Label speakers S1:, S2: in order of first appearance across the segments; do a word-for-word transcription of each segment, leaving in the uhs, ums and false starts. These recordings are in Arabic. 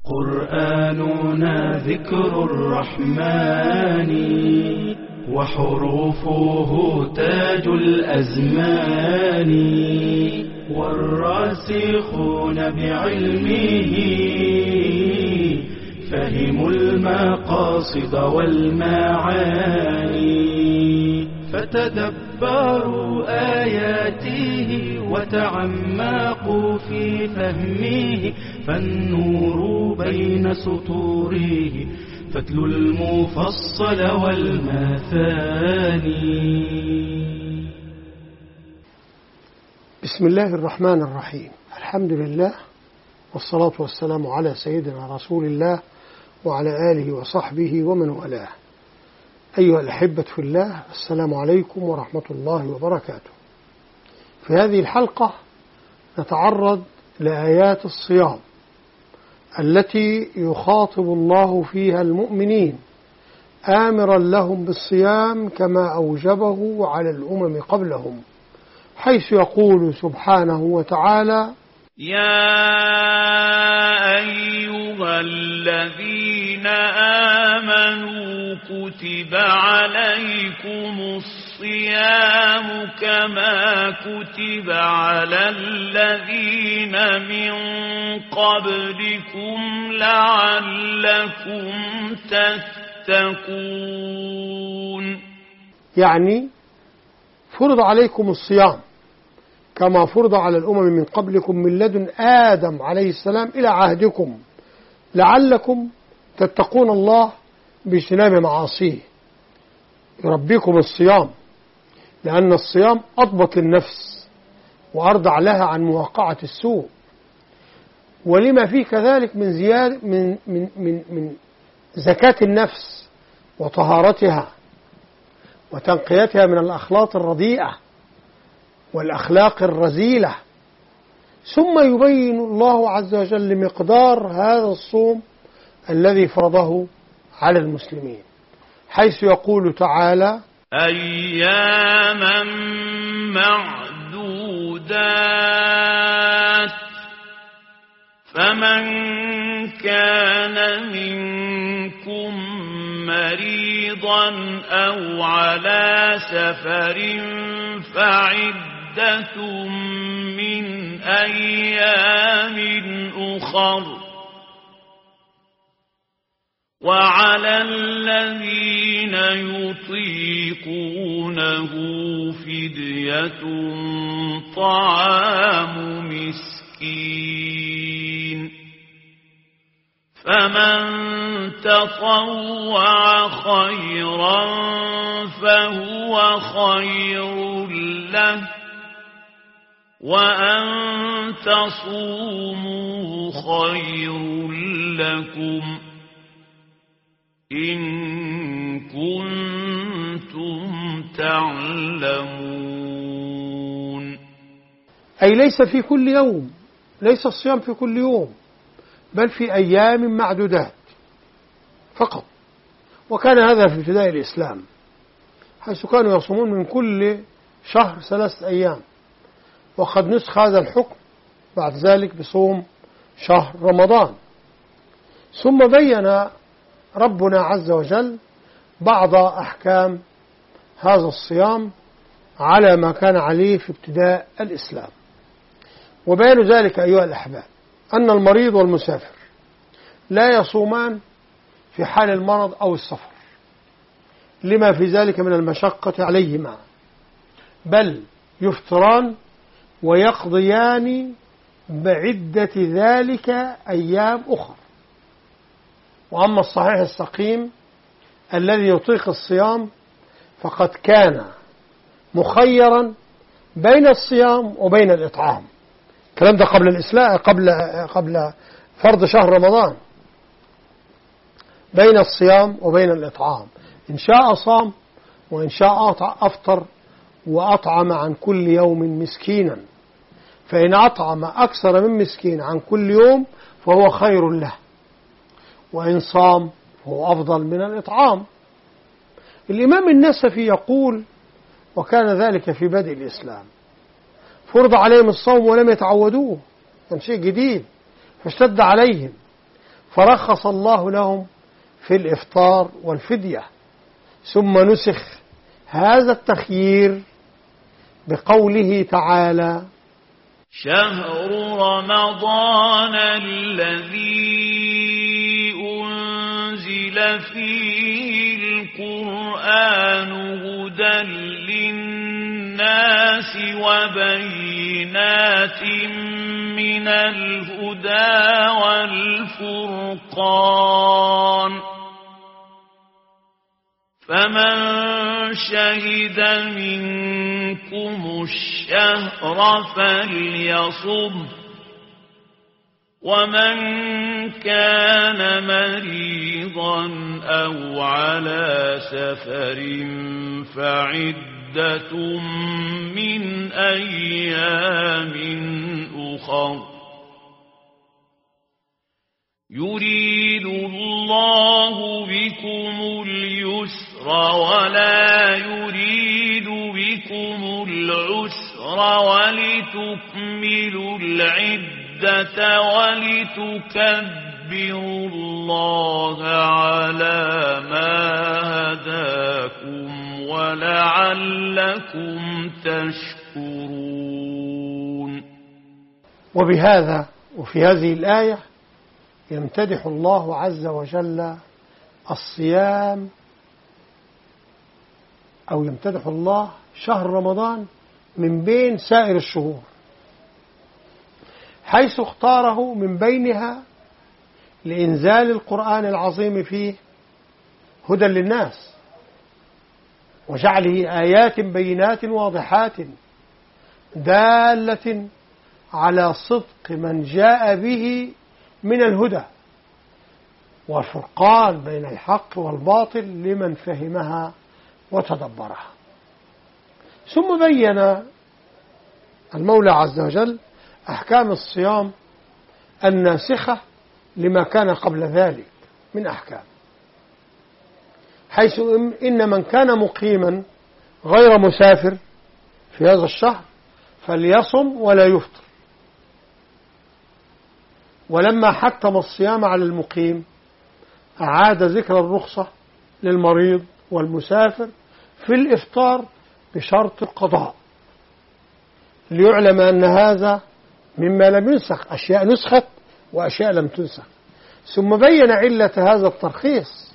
S1: قرآننا ذكر الرحمن وحروفه تاج الأزمان، والراسخون بعلمه فهموا المقاصد والمعاني، فتدبروا آياته وتعمقوا في فهمه، فالنور بين سطوره فتلو المفصل والمثاني.
S2: بسم الله الرحمن الرحيم. الحمد لله والصلاة والسلام على سيدنا رسول الله وعلى آله وصحبه ومن والاه. أيها الأحبة في الله، السلام عليكم ورحمة الله وبركاته. في هذه الحلقة نتعرض لآيات الصيام التي يخاطب الله فيها المؤمنين آمرا لهم بالصيام كما أوجبه على الأمم قبلهم، حيث يقول سبحانه وتعالى:
S3: يا أيها الذين آمنوا كتب عليكم الصيام كما كتب على الذين من قبلكم لعلكم تتقون.
S2: يعني فرض عليكم الصيام كما فرض على الأمم من قبلكم من لدن آدم عليه السلام إلى عهدكم، لعلكم تتقون الله باجتناب معاصيه. يربيكم الصيام لأن الصيام أضبط النفس وأرضع لها عن مواقعة السوء، ولما فيه كذلك من زيادة من من من من زكاة النفس وطهارتها وتنقيتها من الأخلاق الرديئة والأخلاق الرذيلة. ثم يبين الله عز وجل مقدار هذا الصوم الذي فرضه على المسلمين، حيث يقول تعالى:
S3: أياما معدودات، فمن كان منكم مريضا أو على سفر فعدة من أيام أخر، وعلى الذين يطيقونه فدية طعام مسكين، فمن تطوع خيرا فهو خير له، وأن تصوموا خير لكم إن كنتم تعلمون.
S2: أي ليس في كل يوم، ليس الصيام في كل يوم، بل في أيام معدودات فقط. وكان هذا في ابتداء الإسلام، حيث كانوا يصومون من كل شهر ثلاثة أيام، وقد نسخ هذا الحكم بعد ذلك بصوم شهر رمضان. ثم بين ربنا عز وجل بعض أحكام هذا الصيام على ما كان عليه في ابتداء الإسلام. وبيان ذلك أيها الأحباب أن المريض والمسافر لا يصومان في حال المرض أو السفر لما في ذلك من المشقة عليهما، بل يفطران ويقضيان بعدة ذلك أيام أخرى. وأما الصحيح السقيم الذي يطيق الصيام فقد كان مخيرا بين الصيام وبين الإطعام. الكلام ده قبل الإسلام، قبل قبل فرض شهر رمضان، بين الصيام وبين الإطعام. إن شاء صام وإن شاء أفطر وأطعم عن كل يوم مسكينا، فإن أطعم أكثر من مسكين عن كل يوم فهو خير له، وإن صام فهو أفضل من الإطعام. الإمام النسفي يقول: وكان ذلك في بدء الإسلام، فرض عليهم الصوم ولم يتعودوه، كان شيء جديد فاشتد عليهم، فرخص الله لهم في الإفطار والفدية، ثم نسخ هذا التخيير بقوله تعالى:
S3: شهر رمضان الذي أنزل فيه القرآن هدى للناس وبينات من الهدى والفرقان فمن شهد منكم الشهر فليصم ومن كان مريضا أو على سفر فعدة من أيام أخر يريد الله بكم اليسر ولا يريد بكم العسر ولتكملوا العدة ولتكبروا الله على ما هداكم ولعلكم تشكرون.
S2: وبهذا وفي هذه الآية يمتدح الله عز وجل الصيام، أو يمتدح الله شهر رمضان من بين سائر الشهور، حيث اختاره من بينها لإنزال القرآن العظيم فيه هدى للناس وجعله آيات بينات واضحات دالة على صدق من جاء به من الهدى والفرقان بين الحق والباطل لمن فهمها وتدبرها. ثم بين المولى عز وجل أحكام الصيام الناسخة لما كان قبل ذلك من أحكام، حيث إن من كان مقيما غير مسافر في هذا الشهر فليصم ولا يفطر. ولما حتم الصيام على المقيم أعاد ذكر الرخصة للمريض والمسافر في الإفطار بشرط القضاء، ليعلم أن هذا مما لم ينسخ، أشياء نسخت وأشياء لم تنسخ. ثم بين علة هذا الترخيص: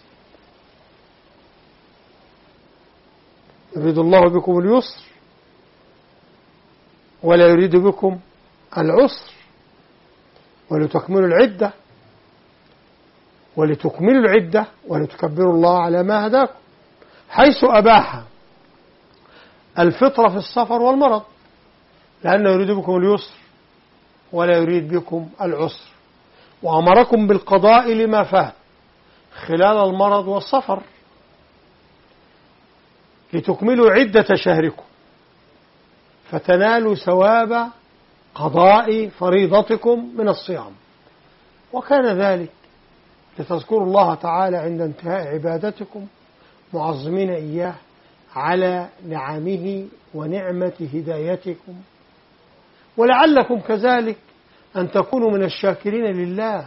S2: يريد الله بكم اليسر ولا يريد بكم العسر ولتكملوا العدة ولتكملوا العدة ولتكبروا الله على ما هداكم، حيث أباح الفطر في السفر والمرض، لأنه يريد بكم اليسر ولا يريد بكم العسر، وأمركم بالقضاء لما فات خلال المرض والسفر لتكملوا عدة شهركم فتنالوا ثواب قضاء فريضتكم من الصيام. وكان ذلك لتذكروا الله تعالى عند انتهاء عبادتكم معظمين إياه على نعمه ونعمة هدايتكم، ولعلكم كذلك أن تكونوا من الشاكرين لله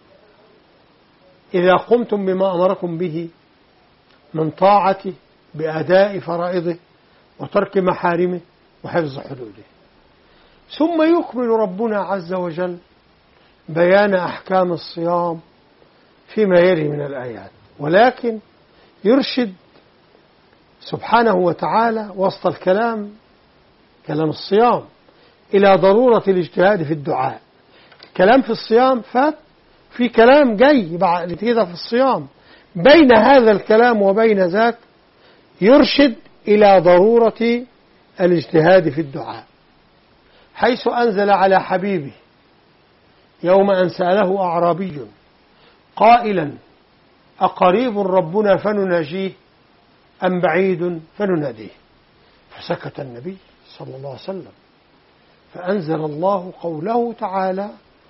S2: إذا قمتم بما أمركم به من طاعته بأداء فرائضه وترك محارمه وحفظ حدوده. ثم يكمل ربنا عز وجل بيان أحكام الصيام فيما يلي من الآيات، ولكن يرشد سبحانه وتعالى وسط الكلام كلام الصيام إلى ضرورة الاجتهاد في الدعاء. كلام في الصيام فات، في كلام جاي بعد كده في الصيام، بين هذا الكلام وبين ذاك يرشد إلى ضرورة الاجتهاد في الدعاء، حيث أنزل على حبيبه يوم أن سأله أعرابي قائلا: أقريب ربنا فنناجيه أم بعيد فنناديه؟ فسكت النبي صلى الله عليه وسلم، فأنزل الله قوله تعالى: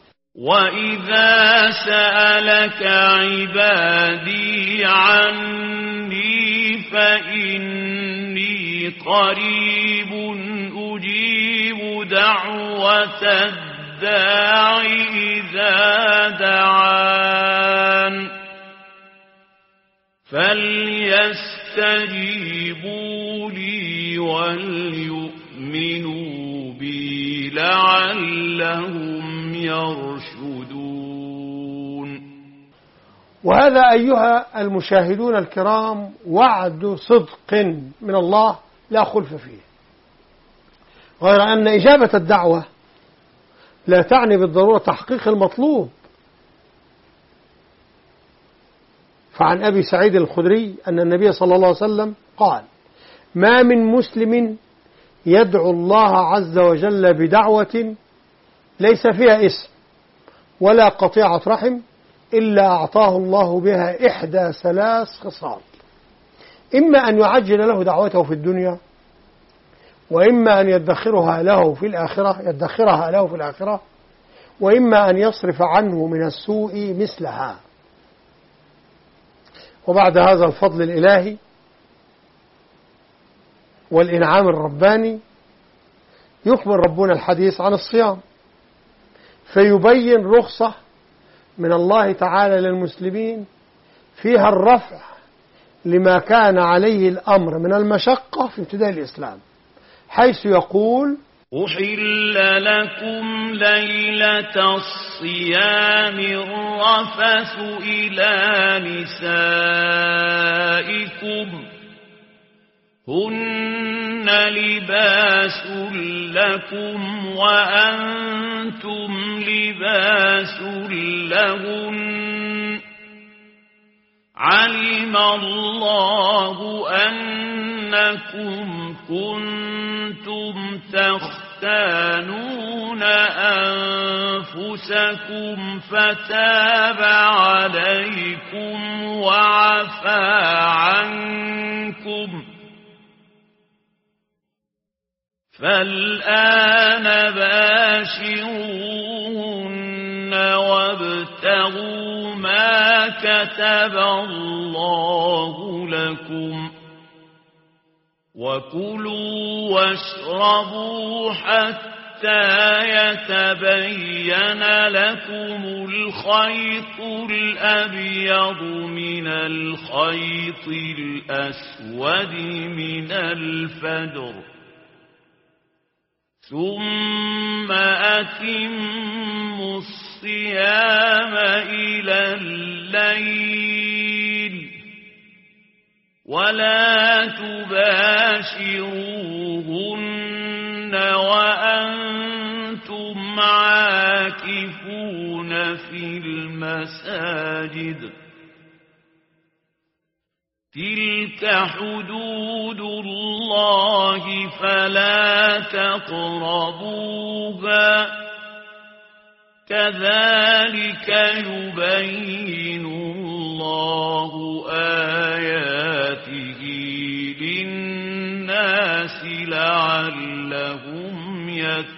S3: وإذا سألك عبادي عني فإني قريب أجيب دعوة الداع إذا دعان فليستجيبوا لي وليؤمنوا بي لعلهم يرشدون.
S2: وهذا أيها المشاهدون الكرام وعد صدق من الله لا خلف فيه، غير أن إجابة الدعوة لا تعني بالضرورة تحقيق المطلوب. فعن أبي سعيد الخدري أن النبي صلى الله عليه وسلم قال: ما من مسلم يدعو الله عز وجل بدعوة ليس فيها اسم ولا قطيعة رحم إلا أعطاه الله بها إحدى ثلاث خصال: إما أن يعجل له دعوته في الدنيا، وإما أن يدخرها له في الآخرة يدخرها له في الآخرة وإما أن يصرف عنه من السوء مثلها. وبعد هذا الفضل الإلهي والإنعام الرباني يكمل ربنا الحديث عن الصيام، فيبين رخصة من الله تعالى للمسلمين فيها الرفع لما كان عليه الأمر من المشقة في ابتداء الإسلام، حيث يقول:
S3: أحل لكم ليلة الصيام الرفث إلى نسائكم هن لباس لكم وأنتم لباس لهن علم الله أنكم كنتم تختانون أنفسكم فتاب عليكم وعفى عنكم فالآن باشروهن وابتغوا ما كتب الله لكم وكلوا واشربوا حتى يتبين لكم الخيط الأبيض من الخيط الأسود من الفجر ثم أتموا الصيام إلى الليل ولا تباشروهن وأنتم عاكفون في المساجد تلك حدود الله فلا تقربوها كذلك يبين الله آياته للناس لعلهم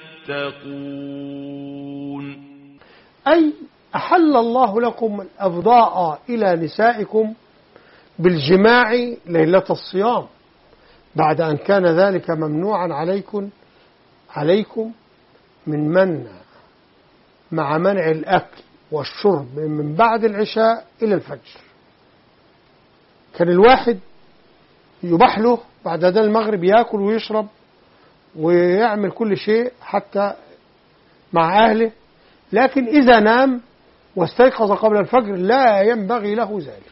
S3: يتقون.
S2: أي أحل الله لكم الأفضاء إلى نسائكم بالجماع ليلة الصيام بعد أن كان ذلك ممنوعا عليكم عليكم من منع مع منع الأكل والشرب من بعد العشاء إلى الفجر. كان الواحد يباح له بعد أذان المغرب يأكل ويشرب ويعمل كل شيء حتى مع أهله، لكن إذا نام واستيقظ قبل الفجر لا ينبغي له ذلك.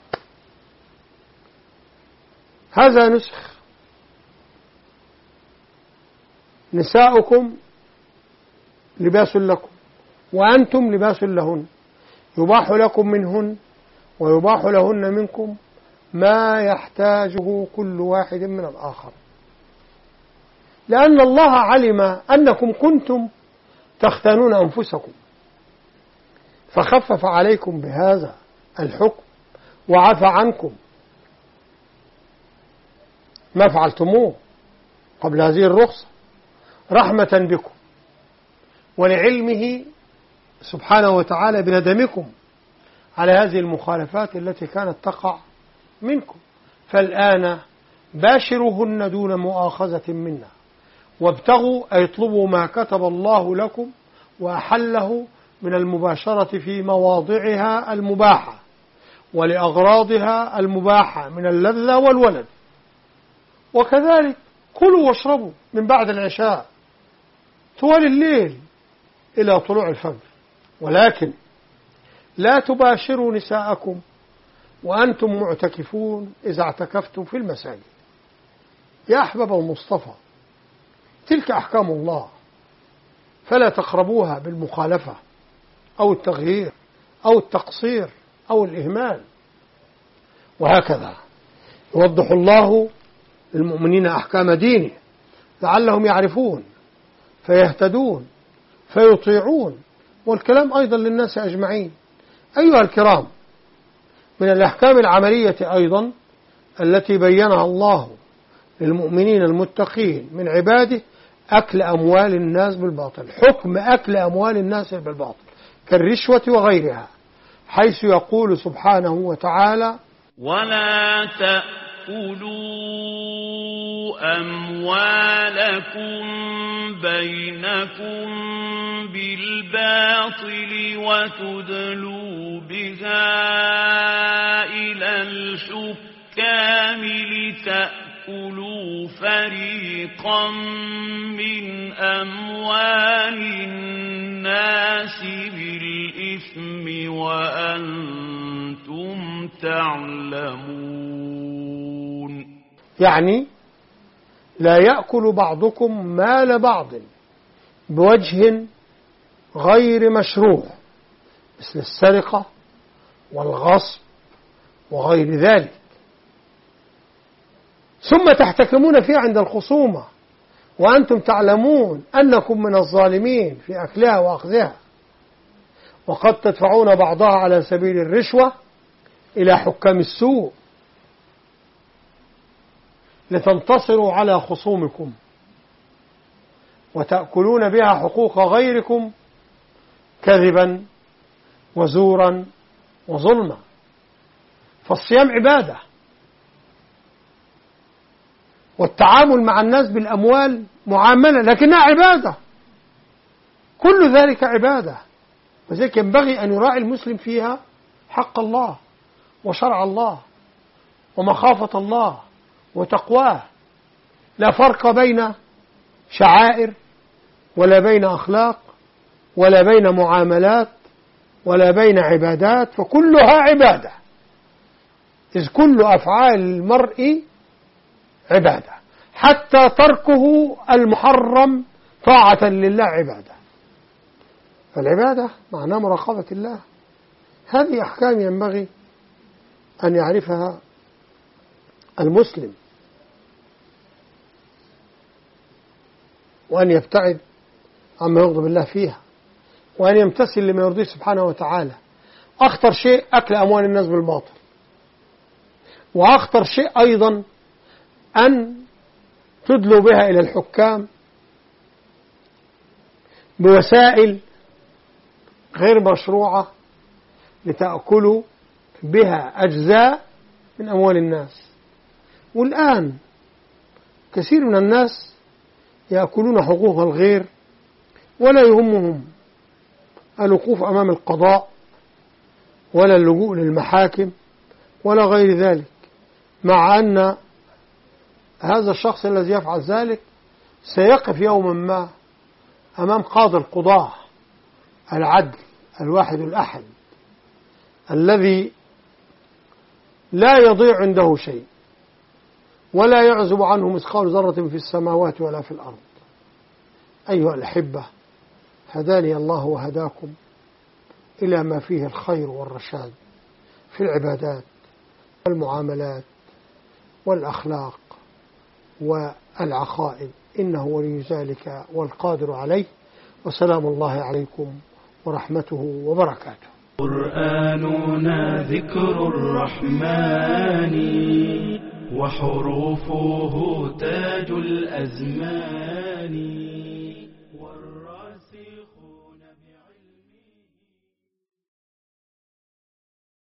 S2: هذا نسخ. نساؤكم لباس لكم وأنتم لباس لهن يباح لكم منهن ويباح لهن منكم ما يحتاجه كل واحد من الآخر، لأن الله علم أنكم كنتم تختانون أنفسكم فخفف عليكم بهذا الحكم وعفى عنكم ما فعلتموه قبل هذه الرخصة رحمة بكم ولعلمه سبحانه وتعالى بندمكم على هذه المخالفات التي كانت تقع منكم. فالآن باشروهن دون مؤاخذة منا وابتغوا أي اطلبوا ما كتب الله لكم وأحله من المباشرة في مواضعها المباحة ولأغراضها المباحة من اللذة والولد. وكذلك كلوا واشربوا من بعد العشاء طوال الليل إلى طلوع الفجر، ولكن لا تباشروا نساءكم وأنتم معتكفون إذا اعتكفتم في المساجد. يا أحباب المصطفى، تلك أحكام الله، فلا تقربوها بالمخالفة أو التغيير أو التقصير أو الإهمال. وهكذا يوضح الله للمؤمنين أحكام دينه لعلهم يعرفون فيهتدون فيطيعون، والكلام أيضا للناس أجمعين. أيها الكرام، من الأحكام العملية أيضا التي بينها الله للمؤمنين المتقين من عباده أكل أموال الناس بالباطل. حكم أكل أموال الناس بالباطل كالرشوة وغيرها، حيث يقول سبحانه وتعالى:
S3: ولا تأكلوا أموالكم بينكم بالباطل وتدلوا بها إلى الحكام لتأكلوا فريقا من أموال الناس بالإثم وأنتم تعلمون.
S2: يعني لا يأكل بعضكم مال بعض بوجه غير مشروع مثل السرقة والغصب وغير ذلك، ثم تحتكمون فيه عند الخصومة وأنتم تعلمون أنكم من الظالمين في أكلها وأخذها، وقد تدفعون بعضها على سبيل الرشوة إلى حكام السوء لتنتصروا على خصومكم وتأكلون بها حقوق غيركم كذبا وزورا وظلما. فالصيام عبادة، والتعامل مع الناس بالأموال معاملة لكنها عبادة، كل ذلك عبادة، وذلك ينبغي أن يراعي المسلم فيها حق الله وشرع الله ومخافة الله وتقواه. لا فرق بين شعائر ولا بين أخلاق ولا بين معاملات ولا بين عبادات، فكلها عبادة، إذ كل أفعال المرء عبادة، حتى تركه المحرم طاعة لله عبادة. فالعبادة معناه مراقبة الله. هذه أحكام ينبغي أن يعرفها المسلم وأن يبتعد عما يغضب الله فيها وأن يمتثل لما يرضيه سبحانه وتعالى. أخطر شيء أكل أموال الناس بالباطل، وأخطر شيء أيضا أن تدلوا بها إلى الحكام بوسائل غير مشروعة لتأكلوا بها أجزاء من أموال الناس. والآن كثير من الناس يأكلون حقوق الغير ولا يهمهم الوقوف أمام القضاء ولا اللجوء للمحاكم ولا غير ذلك، مع أن هذا الشخص الذي يفعل ذلك سيقف يوما ما أمام قاضي القضاة العدل الواحد الأحد الذي لا يضيع عنده شيء ولا يعزب عنه مثقال ذرة في السماوات ولا في الأرض. أيها الأحبة، هداني الله وهداكم إلى ما فيه الخير والرشاد في العبادات والمعاملات والأخلاق والعقائد، إنه ولي ذلك والقادر عليه. وسلام الله عليكم ورحمته وبركاته.
S1: قرآننا ذكر الرحمن وحروفه تاج الأزمان.